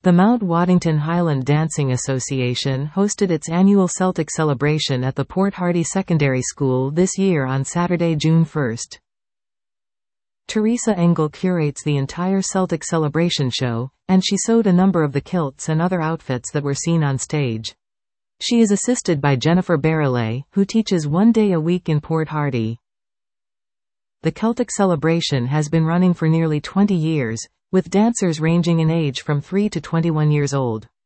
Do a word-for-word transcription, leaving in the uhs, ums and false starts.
The Mount Waddington Highland Dancing Association hosted its annual Celtic celebration at the Port Hardy Secondary School this year on Saturday, June first. Teresa Engel curates the entire Celtic celebration show, and she sewed a number of the kilts and other outfits that were seen on stage. She is assisted by Jennifer Barrelay, who teaches one day a week in Port Hardy. The Celtic celebration has been running for nearly twenty years, with dancers ranging in age from three to twenty-one years old.